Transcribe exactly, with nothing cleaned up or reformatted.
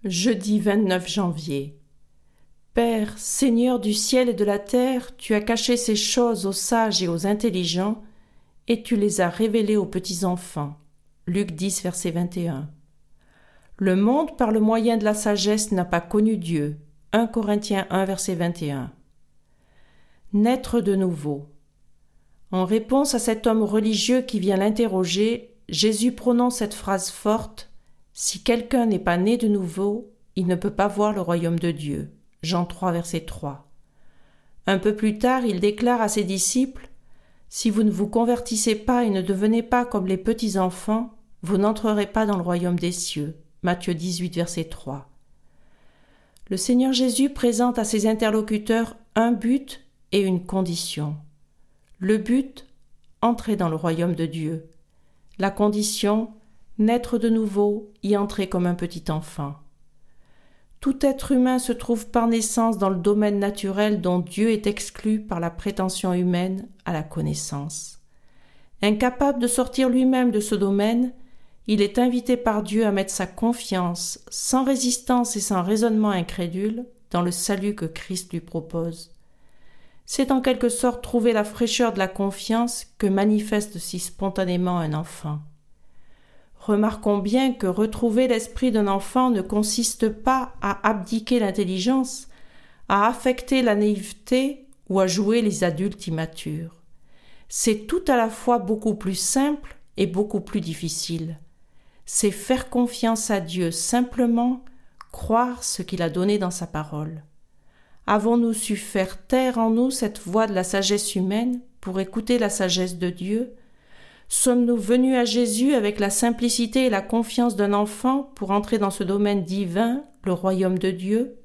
Jeudi vingt-neuf janvier. Père, Seigneur du ciel et de la terre, tu as caché ces choses aux sages et aux intelligents, et tu les as révélées aux petits-enfants. Luc dix, verset vingt et un. Le monde, par le moyen de la sagesse, n'a pas connu Dieu. un Corinthiens un, verset vingt et un. Naître de nouveau. En réponse à cet homme religieux qui vient l'interroger, Jésus prononce cette phrase forte: « Si quelqu'un n'est pas né de nouveau, il ne peut pas voir le royaume de Dieu. » Jean trois, verset trois. Un peu plus tard, il déclare à ses disciples: « Si vous ne vous convertissez pas et ne devenez pas comme les petits-enfants, vous n'entrerez pas dans le royaume des cieux. » Matthieu dix-huit, verset trois. Le Seigneur Jésus présente à ses interlocuteurs un but et une condition. Le but, entrer dans le royaume de Dieu. La condition, naître de nouveau, y entrer comme un petit enfant. Tout être humain se trouve par naissance dans le domaine naturel dont Dieu est exclu par la prétention humaine à la connaissance. Incapable de sortir lui-même de ce domaine, il est invité par Dieu à mettre sa confiance, sans résistance et sans raisonnement incrédule, dans le salut que Christ lui propose. C'est en quelque sorte trouver la fraîcheur de la confiance que manifeste si spontanément un enfant. Remarquons bien que retrouver l'esprit d'un enfant ne consiste pas à abdiquer l'intelligence, à affecter la naïveté ou à jouer les adultes immatures. C'est tout à la fois beaucoup plus simple et beaucoup plus difficile. C'est faire confiance à Dieu simplement, croire ce qu'il a donné dans sa parole. Avons-nous su faire taire en nous cette voix de la sagesse humaine pour écouter la sagesse de Dieu? Sommes-nous venus à Jésus avec la simplicité et la confiance d'un enfant pour entrer dans ce domaine divin, le royaume de Dieu?